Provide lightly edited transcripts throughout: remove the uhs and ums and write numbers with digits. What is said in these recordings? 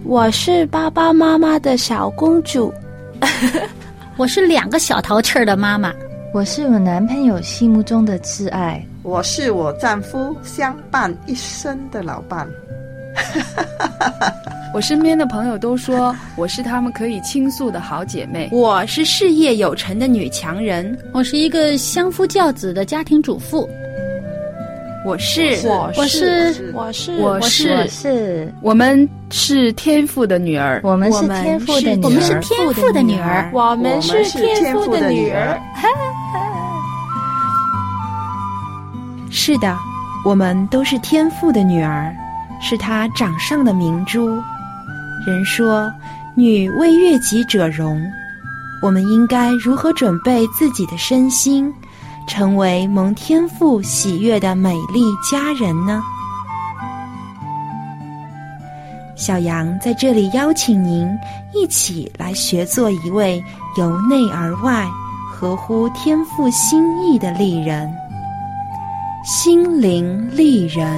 我是爸爸妈妈的小公主。 我是2个小淘气儿的妈妈。 我是我男朋友心目中的挚爱。 我是我丈夫相伴一生的老伴。 我身边的朋友都说我是他们可以倾诉的好姐妹。 我是事业有成的女强人。 我是一个相夫教子的家庭主妇。 我是我们是天父的女儿。 我们是天父的女儿。 我们是天父的女儿。 我们是天父的女儿。 是的，我们都是天父的女儿，是他掌上的明珠。人说女为悦己者容，我们应该如何准备自己的身心，成为蒙天父喜悦的美丽佳人呢？小羊在这里邀请您一起来学做一位由内而外合乎天父心意的丽人，心灵丽人。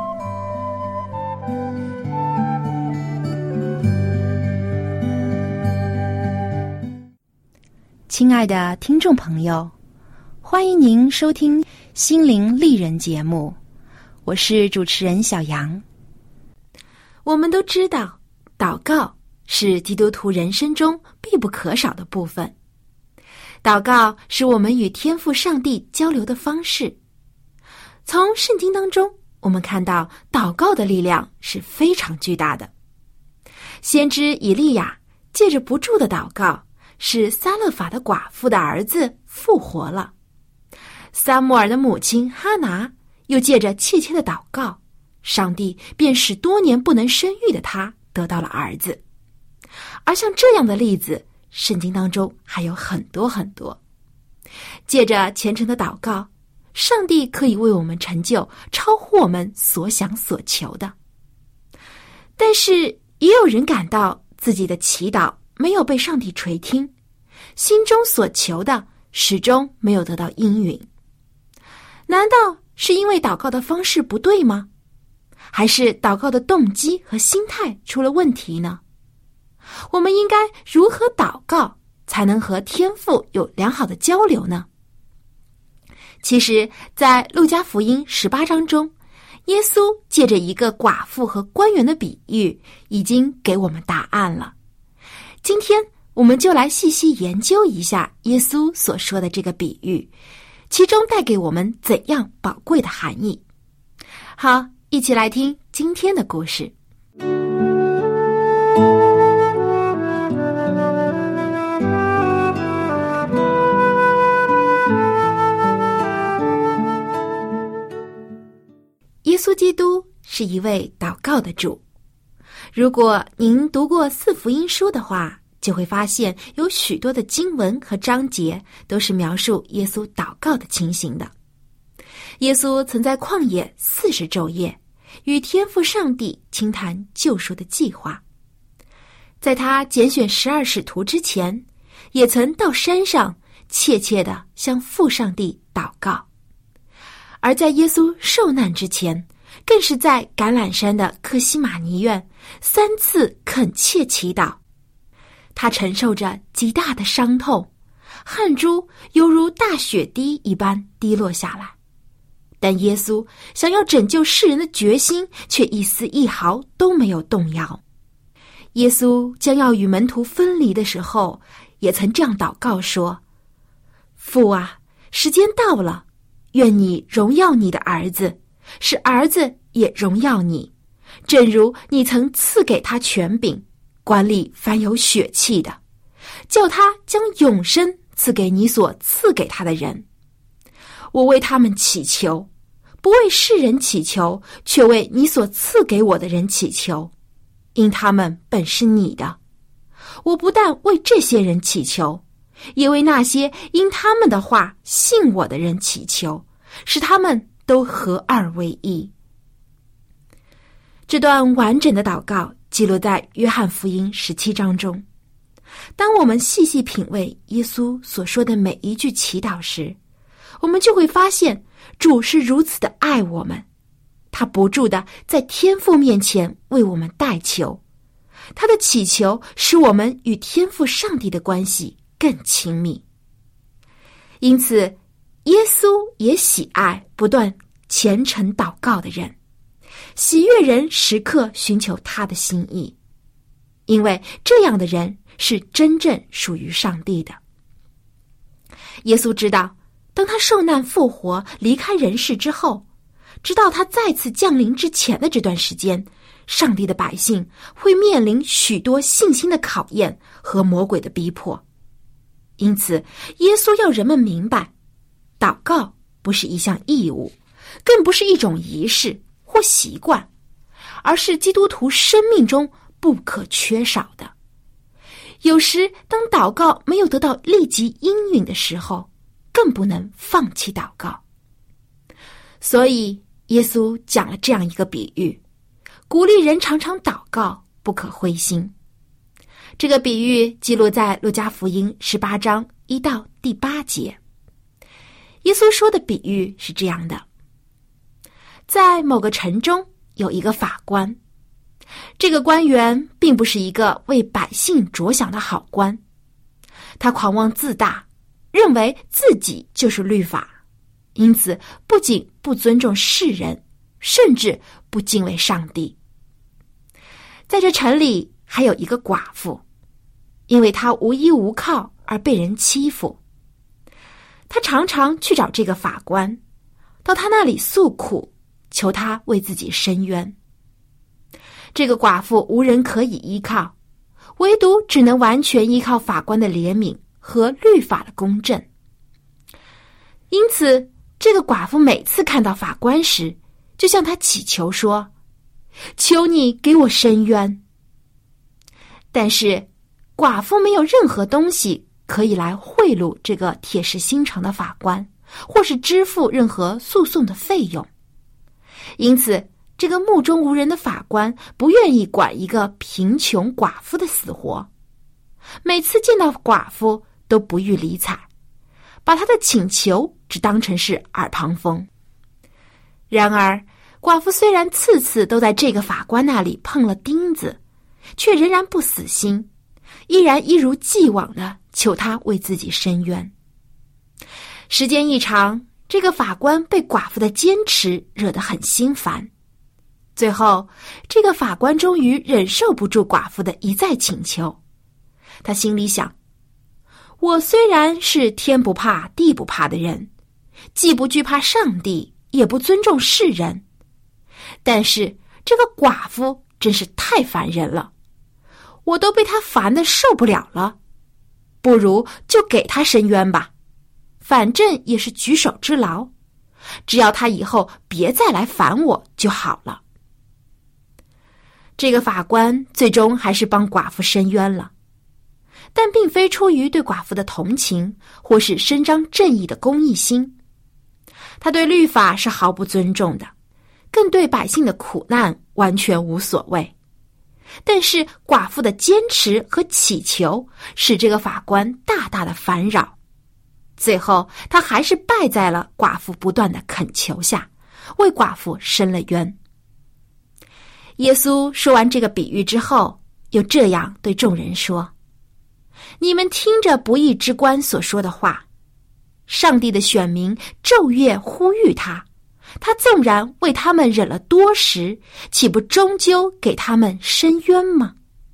亲爱的听众朋友，欢迎您收听心灵丽人节目，我是主持人小杨。我们都知道，祷告是基督徒人生中必不可少的部分。祷告是我们与天父上帝交流的方式。从圣经当中，我们看到祷告的力量是非常巨大的。先知以利亚借着不住的祷告，使撒勒法的寡妇的儿子复活了。撒母耳的母亲哈拿又借着切切的祷告，上帝便使多年不能生育的她得到了儿子。而像这样的例子，圣经当中还有很多很多。借着虔诚的祷告，上帝可以为我们成就超乎我们所想所求的。但是也有人感到自己的祈祷没有被上帝垂听，心中所求的始终没有得到应允。难道是因为祷告的方式不对吗？还是祷告的动机和心态出了问题呢？我们应该如何祷告才能和天父有良好的交流呢？其实在路加福音18章中，耶稣借着一个寡妇和官员的比喻已经给我们答案了。今天我们就来细细研究一下耶稣所说的这个比喻，其中带给我们怎样宝贵的含义。好，一起来听今天的故事。耶稣基督是一位祷告的主。如果您读过4福音书的话，就会发现有许多的经文和章节都是描述耶稣祷告的情形的。耶稣曾在旷野40昼夜，与天父上帝倾谈救赎的计划。在他拣选12使徒之前，也曾到山上切切地向父上帝祷告。而在耶稣受难之前，更是在橄榄山的客西马尼园3次恳切祈祷。他承受着极大的伤痛，汗珠犹如大雪滴一般滴落下来。但耶稣想要拯救世人的决心却一丝一毫都没有动摇。耶稣将要与门徒分离的时候，也曾这样祷告说：父啊，时间到了，愿你荣耀你的儿子，使儿子也荣耀你，正如你曾赐给他权柄，管理凡有血气的，叫他将永生赐给你所赐给他的人。我为他们祈求，不为世人祈求，却为你所赐给我的人祈求，因他们本是你的。我不但为这些人祈求，也为那些因他们的话信我的人祈求，使他们都合二为一。这段完整的祷告记录在约翰福音17章中。当我们细细品味耶稣所说的每一句祈祷时，我们就会发现主是如此的爱我们，他不住的在天父面前为我们代求， 他的祈求使我们与天父上帝的关系更亲密。因此，耶稣也喜爱不断虔诚祷告的人，喜悦人时刻寻求他的心意，因为这样的人是真正属于上帝的。耶稣知道，当他受难复活离开人世之后，直到他再次降临之前的这段时间，上帝的百姓会面临许多信心的考验和魔鬼的逼迫。因此，耶稣要人们明白，祷告不是一项义务，更不是一种仪式或习惯，而是基督徒生命中不可缺少的。有时当祷告没有得到立即应允的时候，更不能放弃祷告。所以耶稣讲了这样一个比喻，鼓励人常常祷告，不可灰心。这个比喻记录在路加福音18章1到第8节。耶稣说的比喻是这样的：在某个城中有一个法官，这个官员并不是一个为百姓着想的好官，他狂妄自大，认为自己就是律法，因此不仅不尊重世人，甚至不敬畏上帝。在这城里还有一个寡妇，因为她无依无靠而被人欺负，她常常去找这个法官，到他那里诉苦，求他为自己伸冤。这个寡妇无人可以依靠，唯独只能完全依靠法官的怜悯和律法的公正。因此，这个寡妇每次看到法官时，就向他祈求说：求你给我伸冤。但是寡妇没有任何东西可以来贿赂这个铁石心肠的法官，或是支付任何诉讼的费用。因此，这个目中无人的法官不愿意管一个贫穷寡妇的死活，每次见到寡妇都不予理睬，把她的请求只当成是耳旁风。然而，寡妇虽然次次都在这个法官那里碰了钉子，却仍然不死心，依然一如既往地求他为自己伸冤。时间一长，这个法官被寡妇的坚持惹得很心烦。最后，这个法官终于忍受不住寡妇的一再请求。他心里想：我虽然是天不怕地不怕的人，既不惧怕上帝，也不尊重世人，但是这个寡妇真是太烦人了，我都被她烦得受不了了，不如就给她伸冤吧，反正也是举手之劳，只要她以后别再来烦我就好了。这个法官最终还是帮寡妇伸冤了，但并非出于对寡妇的同情或是伸张正义的公义心。他对律法是毫不尊重的，更对百姓的苦难完全无所谓。但是寡妇的坚持和祈求使这个法官大大的烦扰，最后他还是败在了寡妇不断的恳求下，为寡妇伸了冤。耶稣说完这个比喻之后，又这样对众人说：你们听着不义之官所说的话，上帝的选民昼夜呼吁他，他纵然为他们忍了多时，岂不终究给他们伸冤吗？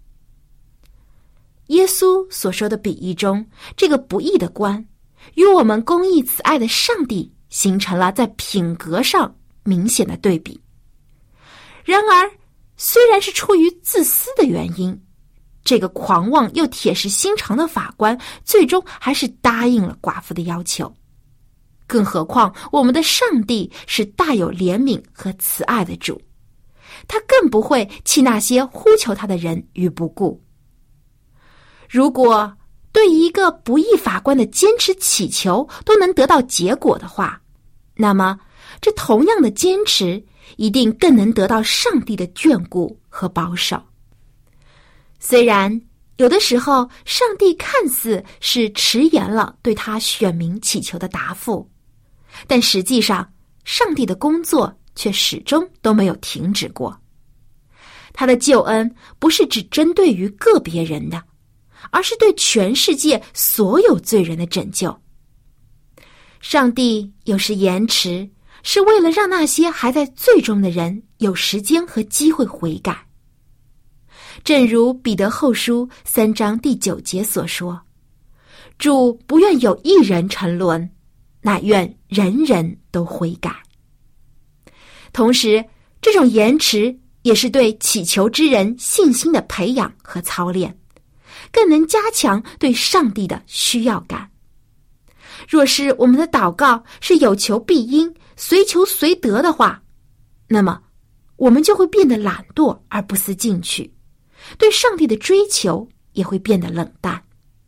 耶稣所说的比喻中，这个不义的官与我们公义慈爱的上帝形成了在品格上明显的对比。然而，虽然是出于自私的原因，这个狂妄又铁石心肠的法官最终还是答应了寡妇的要求。更何况我们的上帝是大有怜悯和慈爱的主，他更不会弃那些呼求他的人于不顾。如果对于一个不义法官的坚持祈求都能得到结果的话，那么这同样的坚持一定更能得到上帝的眷顾和保守。虽然有的时候上帝看似是迟延了对他选民祈求的答复，但实际上上帝的工作却始终都没有停止过。 他的救恩不是只针对于个别人的，而是对全世界所有罪人的拯救。上帝有时延迟，是为了让那些还在罪中的人有时间和机会悔改。正如彼得后书3章第9节所说，主不愿有一人沉沦，乃愿人人都悔改。同时，这种延迟也是对祈求之人信心的培养和操练，更能加强对上帝的需要感。若是我们的祷告是有求必应、随求随得的话，那么我们就会变得懒惰而不思进取，对上帝的追求也会变得冷淡。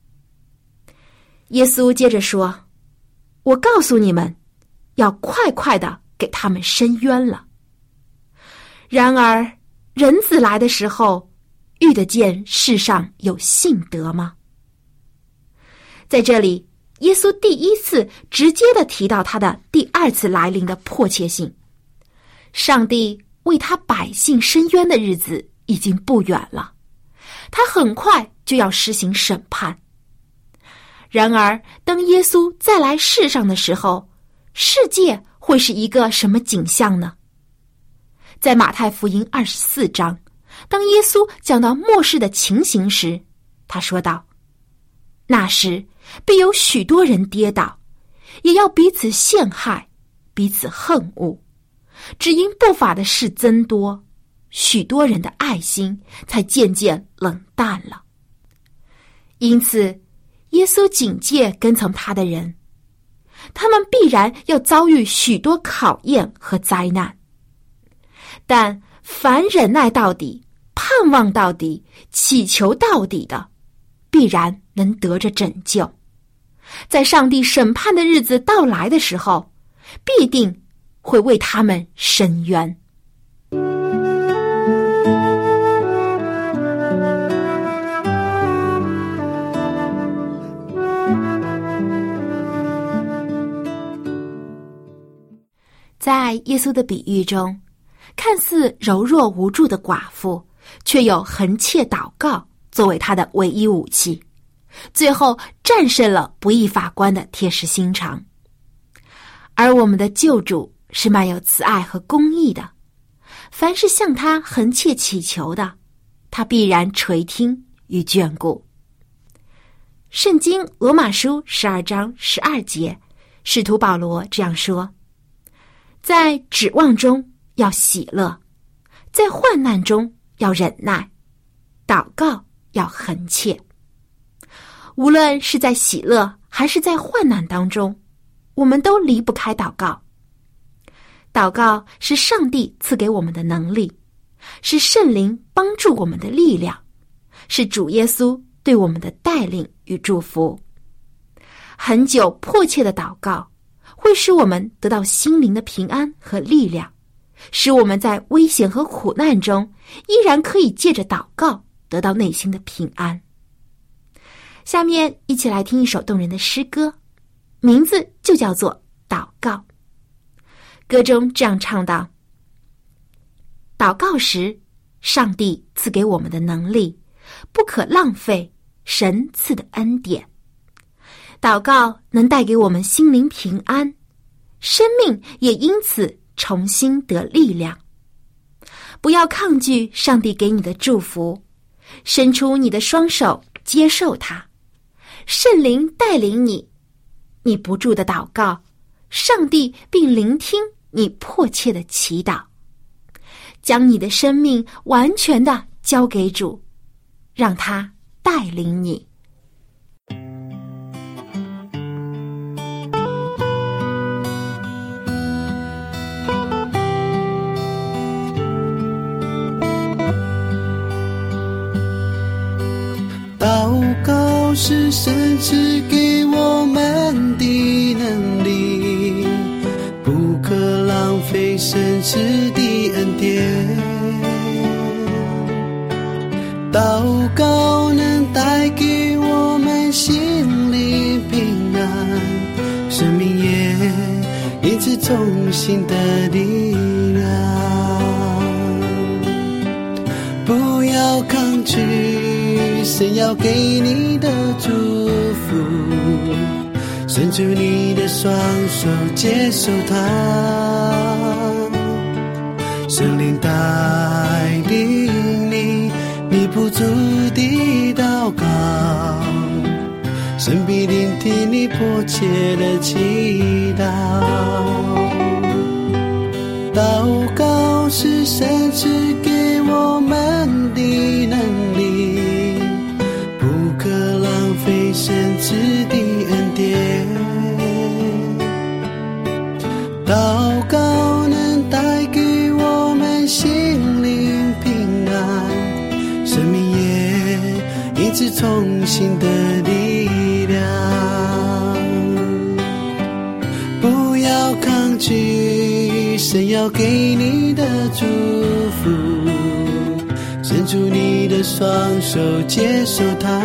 耶稣接着说，我告诉你们，要快快地给他们伸冤了。然而人子来的时候，遇得见世上有信德吗？在这里，耶稣第一次直接地提到他的第二次来临的迫切性。上帝为他百姓伸冤的日子已经不远了，他很快就要施行审判。然而当耶稣再来世上的时候，世界会是一个什么景象呢？在马太福音24章，当耶稣讲到末世的情形时，他说道，那时必有许多人跌倒，也要彼此陷害，彼此恨恶，只因不法的事增多，许多人的爱心才渐渐冷淡了。因此耶稣警戒跟从他的人，他们必然要遭遇许多考验和灾难，但凡忍耐到底、盼望到底、祈求到底的，必然能得着拯救。在上帝审判的日子到来的时候，必定会为他们伸冤。在耶稣的比喻中，看似柔弱无助的寡妇，却有恒切祷告作为她的唯一武器，最后战胜了不义法官的铁石心肠。而我们的救主是满有慈爱和公义的，凡是向他恒切祈求的，他必然垂听与眷顾。圣经罗马书12章12节，使徒保罗这样说，在指望中要喜乐，在患难中要忍耐，祷告要恒切。无论是在喜乐还是在患难当中，我们都离不开祷告。祷告是上帝赐给我们的能力，是圣灵帮助我们的力量，是主耶稣对我们的带领与祝福。很久迫切的祷告会使我们得到心灵的平安和力量，使我们在危险和苦难中依然可以借着祷告得到内心的平安。下面一起来听一首动人的诗歌，名字就叫做《祷告》。歌中这样唱道，祷告时，上帝赐给我们的能力，不可浪费神赐的恩典。祷告能带给我们心灵平安，生命也因此重新得力量。不要抗拒上帝给你的祝福，伸出你的双手接受它。圣灵带领你，你不住的祷告，上帝并聆听你迫切的祈祷。将你的生命完全的交给主，让他带领你。 祷告是神赐给我们的能力，不可浪费神赐的恩典。祷告能带给我们心灵平安，生命也因此重新的力量。 要抗拒神要给你的祝福，伸出你的双手接受它。圣灵带领你，你不住地祷告，神必聆听你迫切的祈祷。祷告是神赐给我们的能力，不可浪费神赐的恩典。祷告能带给我们心灵平安，生命也因此重新的力量。不要抗拒神要给你的祝福，伸出你的双手接受它。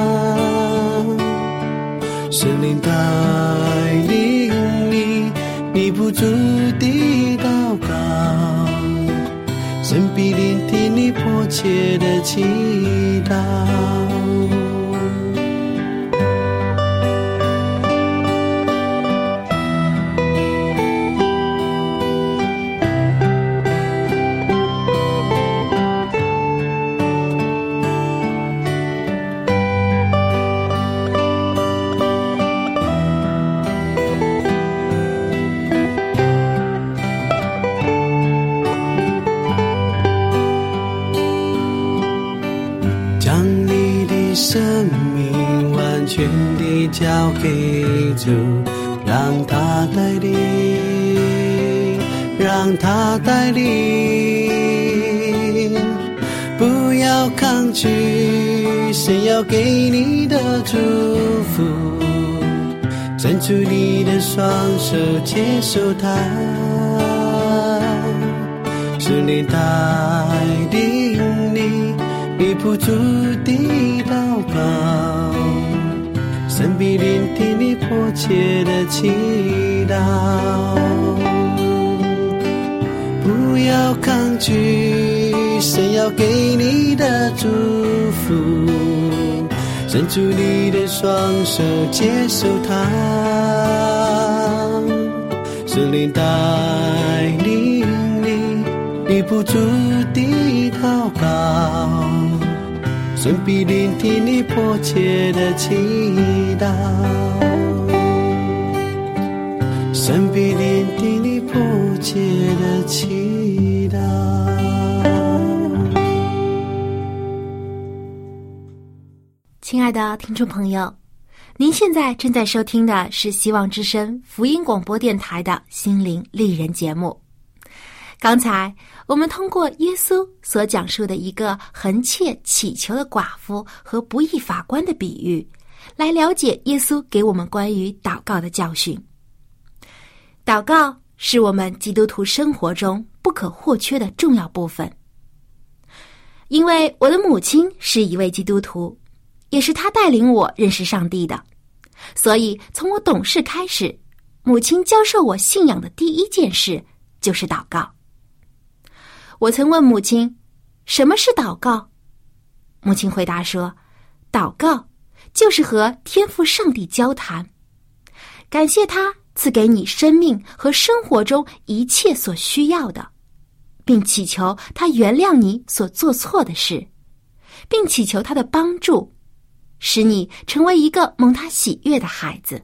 圣灵带领你，你不住地祷告，神必聆听你迫切的祈祷。交给主，让他带领，让他带领。不要抗拒神要给你的祝福，伸出你的双手接受他。圣灵带领你，你不住地祷告，神必聆听你迫切的祈祷。不要抗拒神要给你的祝福，伸出你的双手接受它。圣灵带领你，你不住地祷告，神必聆听你迫切的祈祷，神必聆听你迫切的祈祷。 亲爱的听众朋友，您现在正在收听的是希望之声福音广播电台的心灵丽人节目。刚才我们通过耶稣所讲述的一个横切祈求的寡妇和不义法官的比喻，来了解耶稣给我们关于祷告的教训。祷告是我们基督徒生活中不可或缺的重要部分。因为我的母亲是一位基督徒，也是她带领我认识上帝的，所以从我懂事开始，母亲教授我信仰的第一件事就是祷告。我曾问母亲，什么是祷告？母亲回答说，祷告就是和天父上帝交谈，感谢他赐给你生命和生活中一切所需要的，并祈求他原谅你所做错的事，并祈求他的帮助，使你成为一个蒙他喜悦的孩子。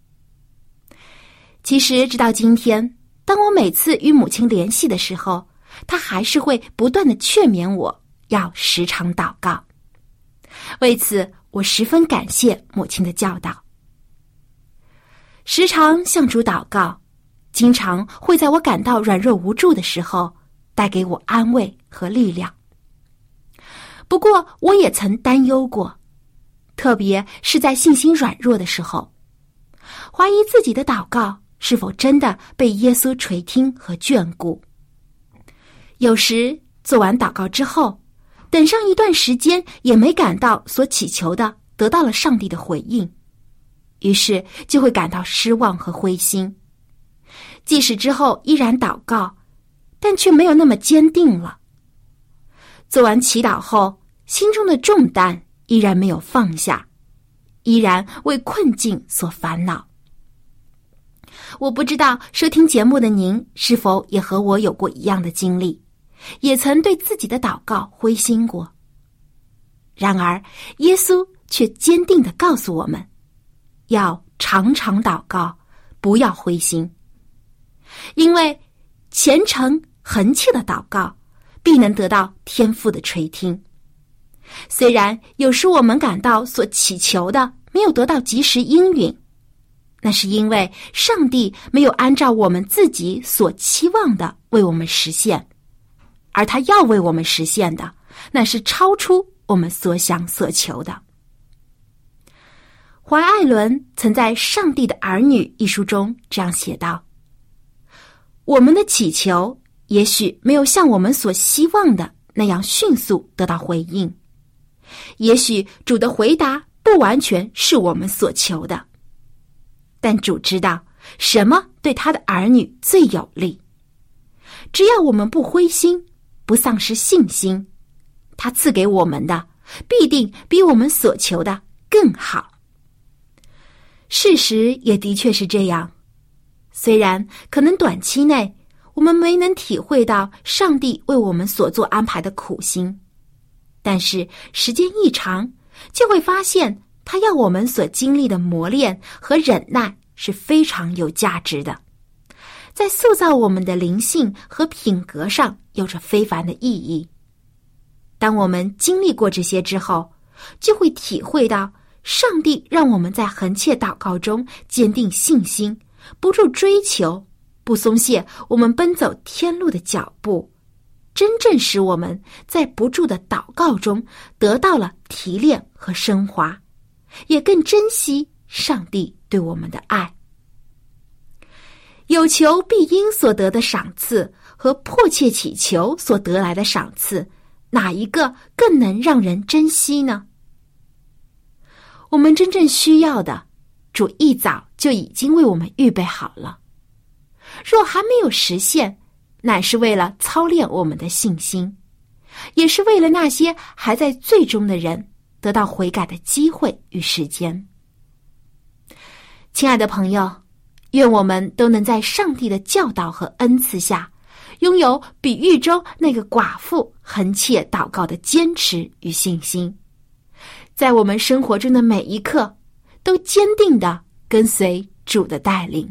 其实直到今天，当我每次与母亲联系的时候，她还是会不断地劝勉我要时常祷告。为此，我十分感谢母亲的教导。时常向主祷告，经常会在我感到软弱无助的时候，带给我安慰和力量。不过，我也曾担忧过，特别是在信心软弱的时候，怀疑自己的祷告是否真的被耶稣垂听和眷顾。有时做完祷告之后，等上一段时间也没感到所祈求的得到了上帝的回应，于是就会感到失望和灰心。即使之后依然祷告，但却没有那么坚定了。 做完祈祷后，心中的重担依然没有放下，依然为困境所烦恼。我不知道收听节目的您是否也和我有过一样的经历，也曾对自己的祷告灰心过。然而，耶稣却坚定地告诉我们，要常常祷告，不要灰心。因为虔诚恒切的祷告，必能得到天父的垂听。虽然有时我们感到所祈求的没有得到及时应允，那是因为上帝没有按照我们自己所期望的为我们实现，而他要为我们实现的，那是超出我们所想所求的。怀艾伦曾在《上帝的儿女》一书中这样写道：我们的祈求也许没有像我们所希望的那样迅速得到回应，也许主的回答不完全是我们所求的，但主知道什么对他的儿女最有利。只要我们不灰心，不丧失信心，他赐给我们的必定比我们所求的更好。事实也的确是这样，虽然可能短期内我们没能体会到上帝为我们所做安排的苦心，但是时间一长，就会发现他要我们所经历的磨练和忍耐是非常有价值的，在塑造我们的灵性和品格上有着非凡的意义。当我们经历过这些之后，就会体会到上帝让我们在恒切祷告中坚定信心，不住追求，不松懈我们奔走天路的脚步，真正使我们在不住的祷告中得到了提炼和升华，也更珍惜上帝对我们的爱。有求必应所得的赏赐和迫切祈求所得来的赏赐，哪一个更能让人珍惜呢？我们真正需要的，主一早就已经为我们预备好了。若还没有实现，乃是为了操练我们的信心，也是为了那些还在罪中的人得到悔改的机会与时间。亲爱的朋友，愿我们都能在上帝的教导和恩赐下，拥有比喻中那个寡妇恒切祷告的坚持与信心，在我们生活中的每一刻都坚定地跟随主的带领。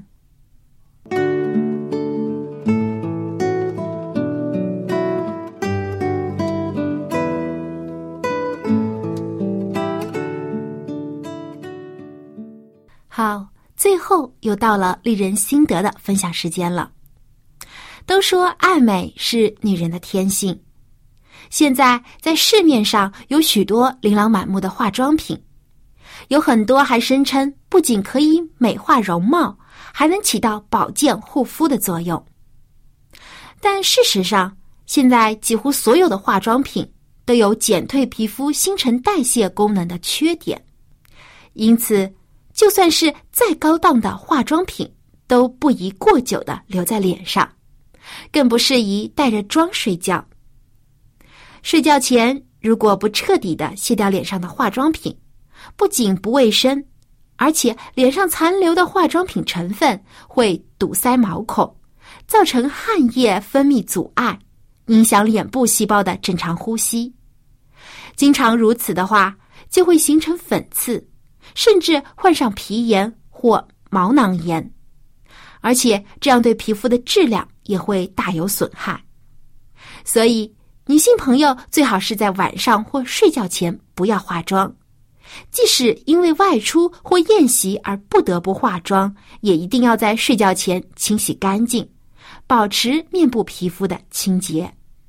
好，最后又到了令人心得的分享时间了。都说爱美是女人的天性，现在在市面上有许多琳琅满目的化妆品，有很多还声称不仅可以美化容貌，还能起到保健护肤的作用。但事实上，现在几乎所有的化妆品都有减退皮肤新陈代谢功能的缺点，因此就算是再高档的化妆品都不宜过久地留在脸上，更不适宜带着妆睡觉。睡觉前如果不彻底地卸掉脸上的化妆品，不仅不卫生，而且脸上残留的化妆品成分会堵塞毛孔，造成汗液分泌阻碍，影响脸部细胞的正常呼吸。经常如此的话，就会形成粉刺，甚至患上皮炎或毛囊炎，而且这样对皮肤的质量也会大有损害。所以女性朋友最好是在晚上或睡觉前不要化妆，即使因为外出或宴席而不得不化妆，也一定要在睡觉前清洗干净，保持面部皮肤的清洁。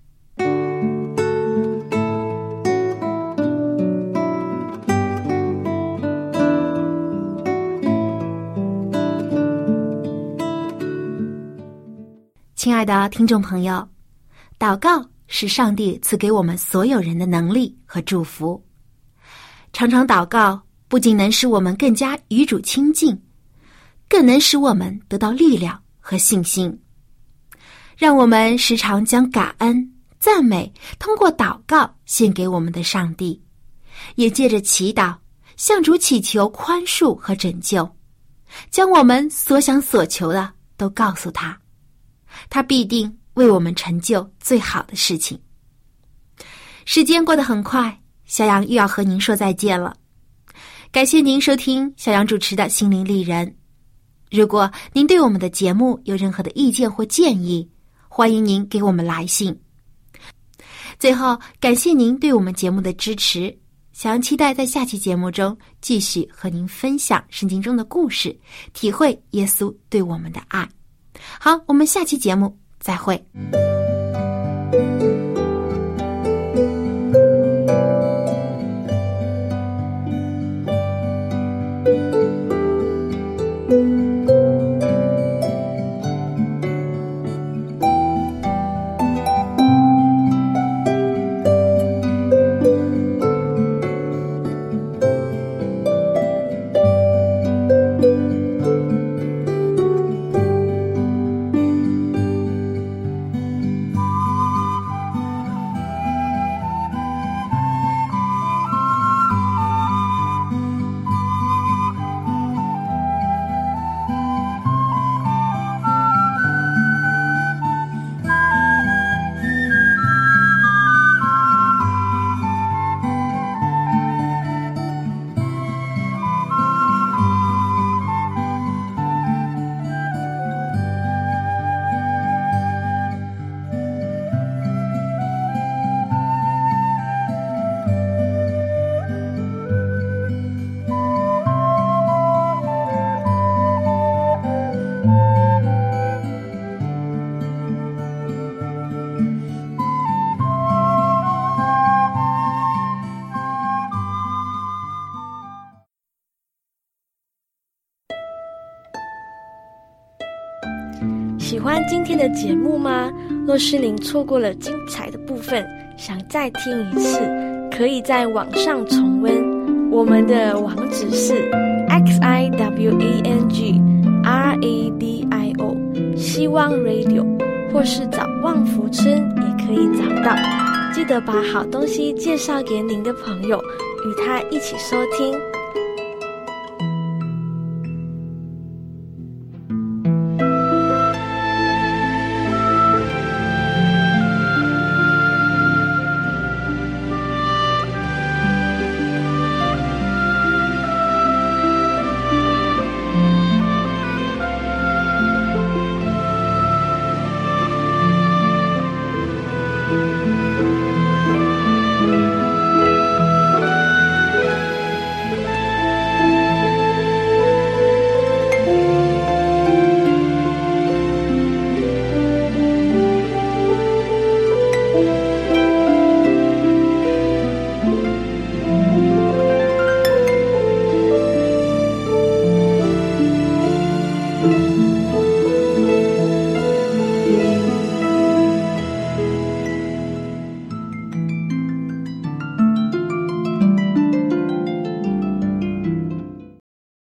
亲爱的听众朋友，祷告是上帝赐给我们所有人的能力和祝福。常常祷告不仅能使我们更加与主亲近，更能使我们得到力量和信心。让我们时常将感恩、 赞美通过祷告献给我们的上帝，也借着祈祷向主祈求宽恕和拯救，将我们所想所求的都告诉他，他必定为我们成就最好的事情。时间过得很快，小杨又要和您说再见了。感谢您收听小杨主持的心灵丽人。如果您对我们的节目有任何的意见或建议，欢迎您给我们来信。最后，感谢您对我们节目的支持，小杨期待在下期节目中继续和您分享圣经中的故事，体会耶稣对我们的爱。好，我们下期节目再会。 喜欢今天的节目吗？若是您错过了精彩的部分，想再听一次，可以在网上重温。我们的网址是 xiwangradio 希望 radio， 或是找旺福村也可以找到。记得把好东西介绍给您的朋友，与他一起收听。